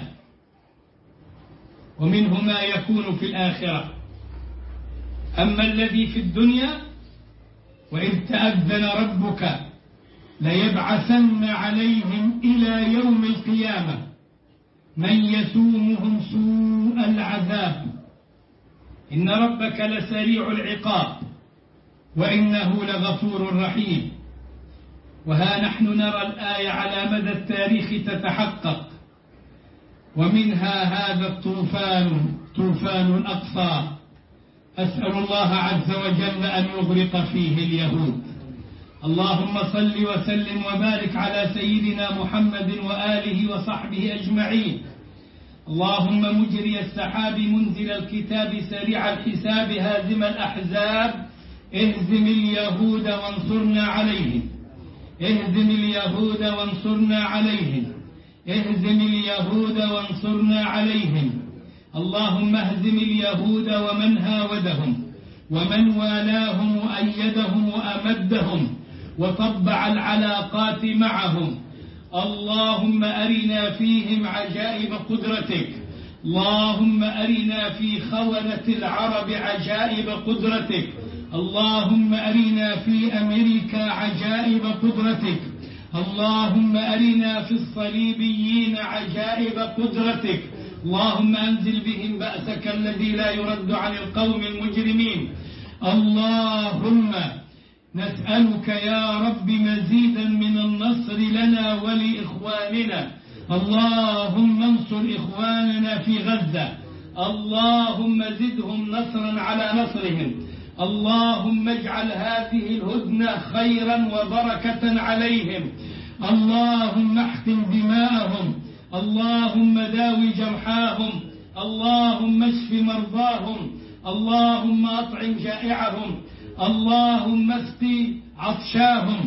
ومنه ما يكون في الآخرة. أما الذي في الدنيا: وإذ تأذن ربك ليبعثن عليهم إلى يوم القيامة من يسومهم سوء العذاب إن ربك لسريع العقاب وإنه لغفور رحيم. وها نحن نرى الآية على مدى التاريخ تتحقق، ومنها هذا الطوفان، طوفان الأقصى. أسأل الله عز وجل أن يغرق فيه اليهود. اللهم صل وسلم وبارك على سيدنا محمد وآله وصحبه أجمعين. اللهم مجري السحاب منزل الكتاب سريع الحساب هازم الأحزاب اهزم اليهود وانصرنا عليهم، اهزم اليهود وانصرنا عليهم، اهزم اليهود وانصرنا عليهم. اللهم اهزم اليهود ومن هاودهم ومن والاهم وأيدهم وأمدهم وطبع العلاقات معهم. اللهم أرنا فيهم عجائب قدرتك. اللهم أرنا في خونة العرب عجائب قدرتك. اللهم أرنا في أمريكا عجائب قدرتك. اللهم أرنا في الصليبيين عجائب قدرتك. اللهم أنزل بهم بأسك الذي لا يرد عن القوم المجرمين. اللهم نسألك يا رب مزيدا من النصر لنا ولإخواننا. اللهم انصر إخواننا في غزة. اللهم زدهم نصرا على نصرهم. اللهم اجعل هذه الهدنة خيرا وبركة عليهم. اللهم احقن دماءهم. اللهم داوي جرحاهم. اللهم اشف مرضاهم. اللهم أطعم جائعهم. اللهم اسقي عطشاهم.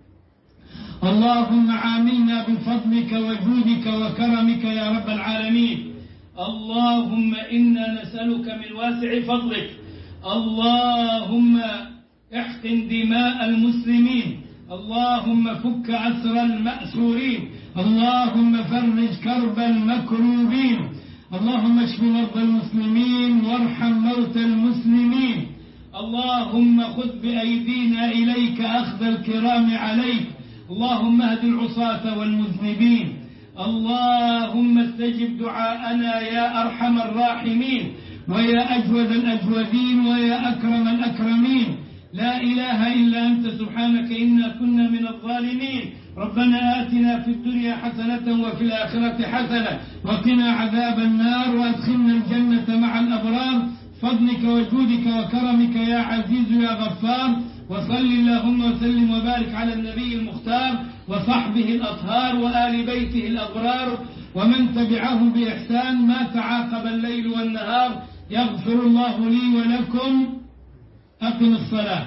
اللهم عاملنا بفضلك وجودك وكرمك يا رب العالمين. اللهم إنا نسألك من واسع فضلك. اللهم احقن دماء المسلمين. اللهم فك أسر المأسورين. اللهم فرج كرب المكروبين. اللهم اشف مرضى المسلمين وارحم موتى المسلمين. اللهم خذ بأيدينا إليك أخذ الكرام عليك. اللهم اهد العصاة والمذنبين. اللهم استجب دعاءنا يا أرحم الراحمين ويا أجود الأجودين ويا أكرم الأكرمين. لا إله إلا أنت سبحانك إنا كنا من الظالمين. ربنا آتنا في الدنيا حسنة وفي الآخرة حسنة وقنا عذاب النار وأدخلنا الجنة مع الأبرار. فضلك وجودك وكرمك يا عزيز يا غفار. وصل اللهم وسلم وبارك على النبي المختار وصحبه الأطهار وآل بيته الأبرار ومن تبعهم بإحسان ما تعاقب الليل والنهار. يغفر الله لي ولكم. أقم الصلاة.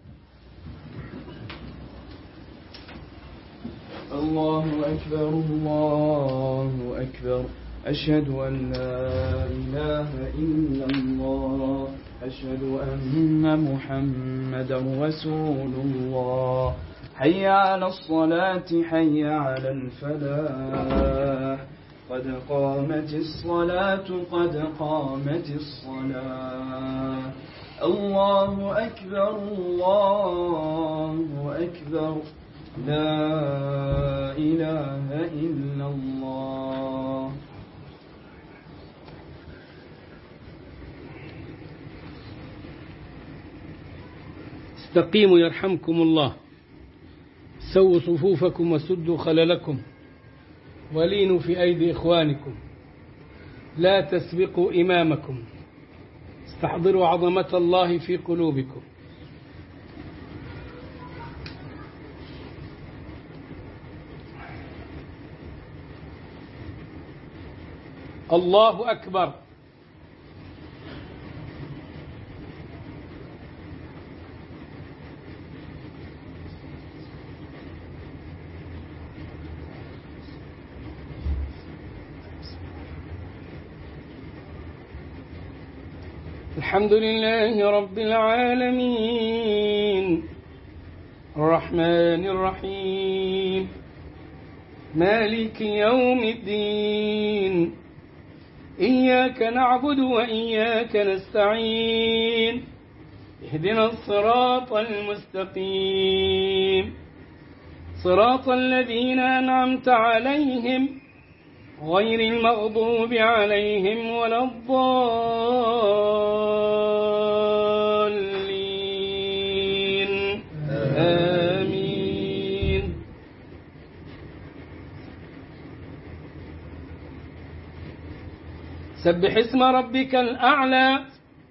الله أكبر الله أكبر. أشهد أن لا إله إلا الله. أشهد أن محمدا رسول الله. حي على الصلاة حي على الفلاح. قد قامت الصلاة قد قامت الصلاة. الله أكبر الله أكبر. لا إله إلا الله. استقيموا يرحمكم الله. سووا صفوفكم وسدوا خللكم ولينوا في أيدي إخوانكم. لا تسبقوا إمامكم. استحضروا عظمة الله في قلوبكم. الله أكبر. الحمد لله رب العالمين الرحمن الرحيم مالك يوم الدين. إياك نعبد وإياك نستعين. اهدنا الصراط المستقيم صراط الذين أنعمت عليهم غير المغضوب عليهم ولا الضالين. آمين. سبح اسم ربك الأعلى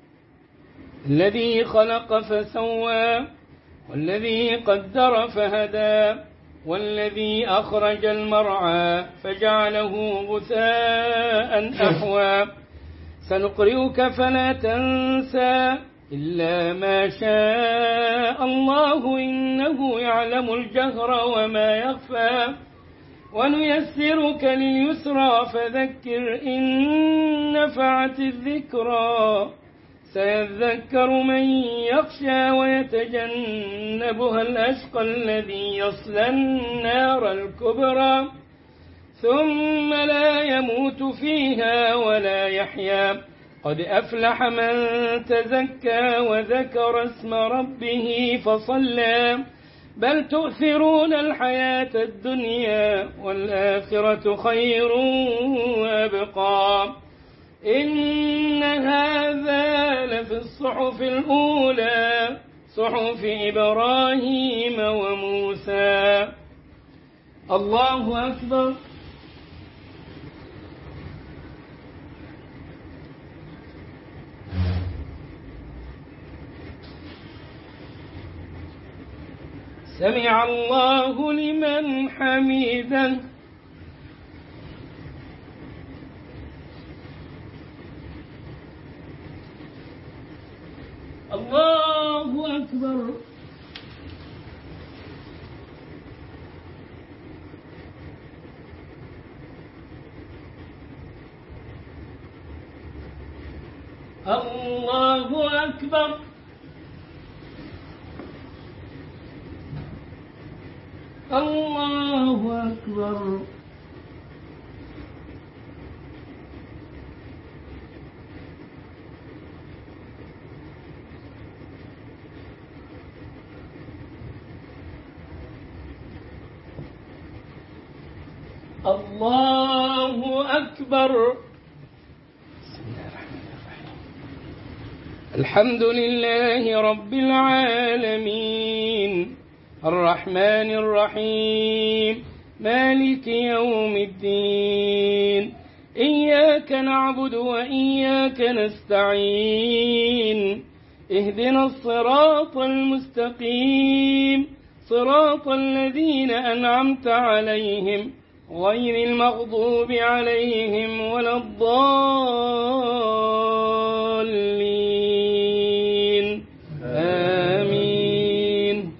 الذي خلق فسوى والذي قدر فهدى والذي أخرج المرعى فجعله غثاء أحوى. سنقرئك فلا تنسى إلا ما شاء الله إنه يعلم الجهر وما يخفى. ونيسرك لليسرى فذكر إن نفعت الذكرى سيذكر من يخشى ويتجنبها الأشقى الذي يصلى النار الكبرى ثم لا يموت فيها ولا يحيا قد أفلح من تزكى وذكر اسم ربه فصلى بل تؤثرون الحياة الدنيا والآخرة خير وأبقى إن هذا لفي الصحف الأولى صحف إبراهيم وموسى. الله أكبر. سمع الله لمن حمده. الله أكبر. الله أكبر. الله أكبر. الله أكبر. الحمد لله رب العالمين الرحمن الرحيم مالك يوم الدين إياك نعبد وإياك نستعين اهدنا الصراط المستقيم صراط الذين أنعمت عليهم غير المغضوب عليهم ولا الضالين آمين.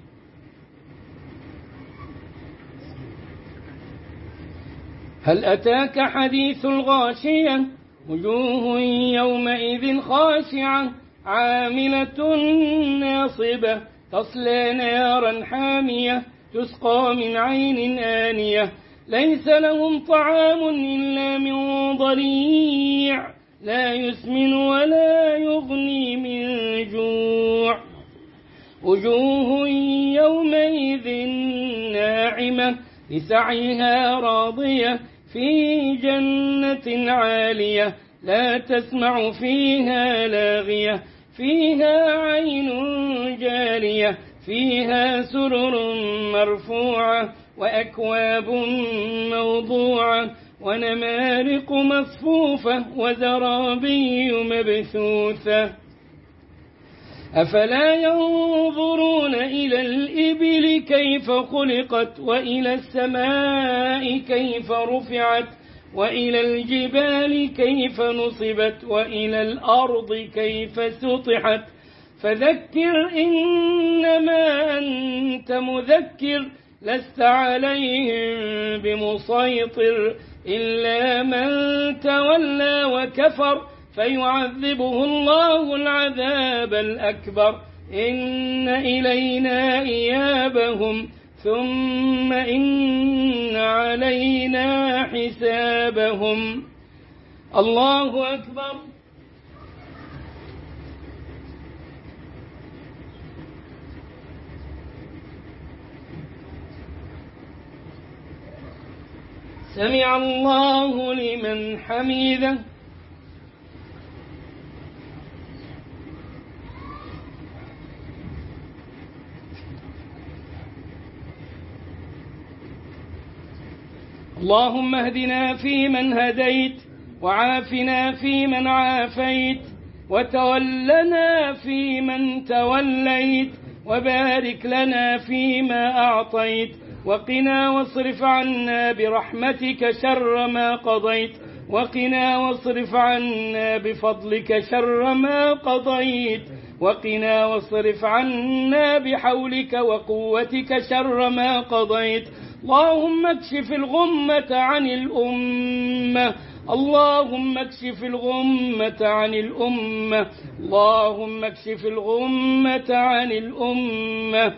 هل أتاك حديث الغاشية وجوه يومئذ خاشعة عاملة ناصبة تصلى نارا حامية تسقى من عين آنية ليس لهم طعام إلا من ضريع لا يسمن ولا يغني من جوع وجوه يومئذ ناعمة لسعيها راضية في جنة عالية لا تسمع فيها لاغية فيها عين جارية فيها سرر مرفوعة وأكواب موضوعة ونمارق مصفوفة وزرابي مبثوثة أفلا ينظرون إلى الإبل كيف خلقت وإلى السماء كيف رفعت وإلى الجبال كيف نصبت وإلى الأرض كيف سطحت فذكر إنما أنت مذكر لست عليهم بمسيطر إلا من تولى وكفر فيعذبه الله العذاب الأكبر إن إلينا إيابهم ثم إن علينا حسابهم. الله أكبر. سمع الله لمن حمده. اللهم اهدنا فيمن هديت وعافنا فيمن عافيت وتولنا فيمن توليت وبارك لنا فيما أعطيت وقنا واصرف عنا برحمتك شر ما قضيت وقنا واصرف عنا بفضلك شر ما قضيت وقنا واصرف عنا بحولك وقوتك شر ما قضيت اللهم اكشف الغمة عن الأمة، اللهم اكشف الغمة عن الأمة، اللهم اكشف الغمة عن الأمة.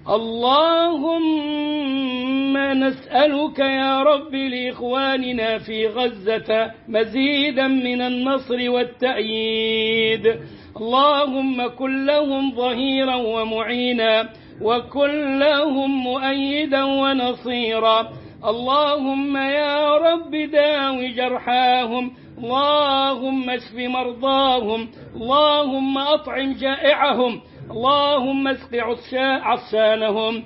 اللهم نسألك يا رب لإخواننا في غزة مزيدا من النصر والتأييد، اللهم كن لهم ظهيرا ومعينا، وكن لهم مؤيدا ونصيرا. اللهم يا رب داو جرحاهم، اللهم اشف مرضاهم، اللهم أطعم جائعهم، اللهم اسق عطشانهم،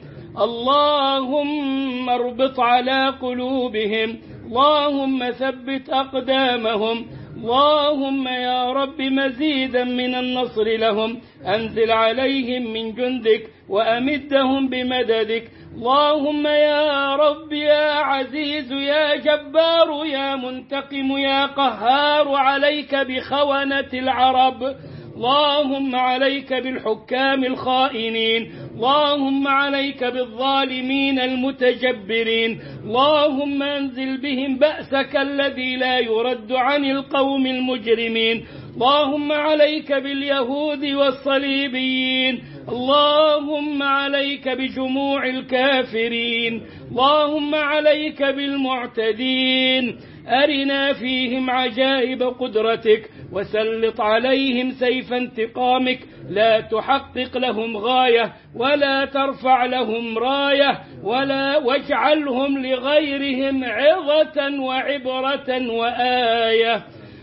اللهم اربط على قلوبهم، اللهم ثبت أقدامهم. اللهم يا رب مزيدا من النصر لهم، أنزل عليهم من جندك وأمدهم بمددك. اللهم يا رب يا عزيز يا جبار يا منتقم يا قهار، عليك بخونة العرب، اللهم عليك بالحكام الخائنين، اللهم عليك بالظالمين المتجبرين، اللهم انزل بهم بأسك الذي لا يرد عن القوم المجرمين. اللهم عليك باليهود والصليبيين، اللهم عليك بجموع الكافرين، اللهم عليك بالمعتدين، أرنا فيهم عجائب قدرتك وسلط عليهم سيف انتقامك، لا تحقق لهم غاية ولا ترفع لهم راية، واجعلهم لغيرهم عظة وعبرة وآية.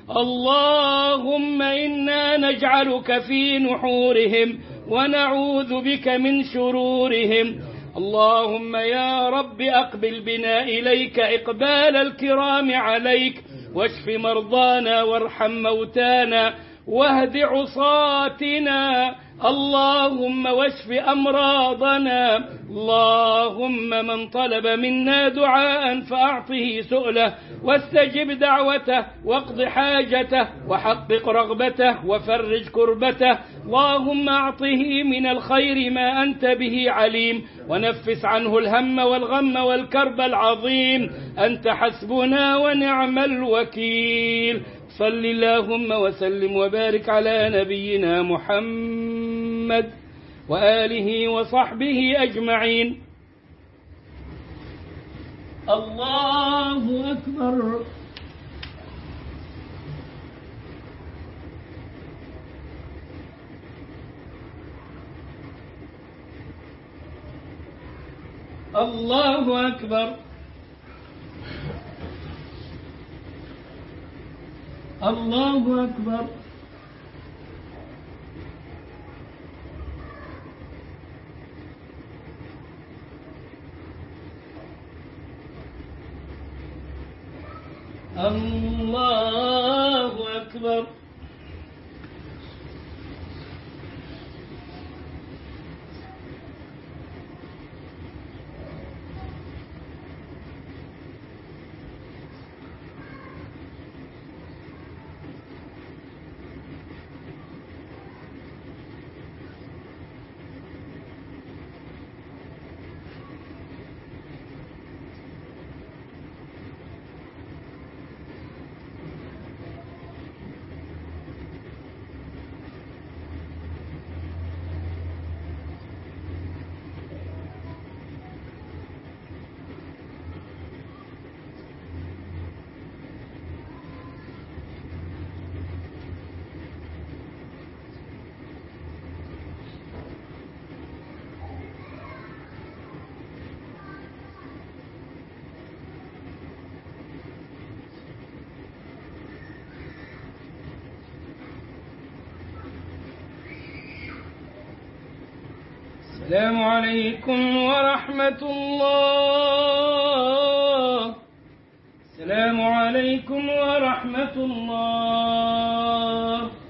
اللهم إنا نجعلك في نحورهم ونعوذ بك من شرورهم. اللهم يا رب أقبل بنا إليك إقبال الكرام عليك، واشف مرضانا وارحم موتانا واهد عصاتنا، اللهم واشف أمراضنا. اللهم من طلب منا دعاء فأعطه سؤله واستجب دعوته واقض حاجته وحقق رغبته وفرج كربته. اللهم أعطه من الخير ما أنت به عليم، ونفس عنه الهم والغم والكرب العظيم، أنت حسبنا ونعم الوكيل. صل اللهم وسلم وبارك على نبينا محمد وآله وصحبه أجمعين. الله أكبر. الله أكبر. الله أكبر. الله أكبر. السلام عليكم ورحمة الله. السلام عليكم ورحمة الله.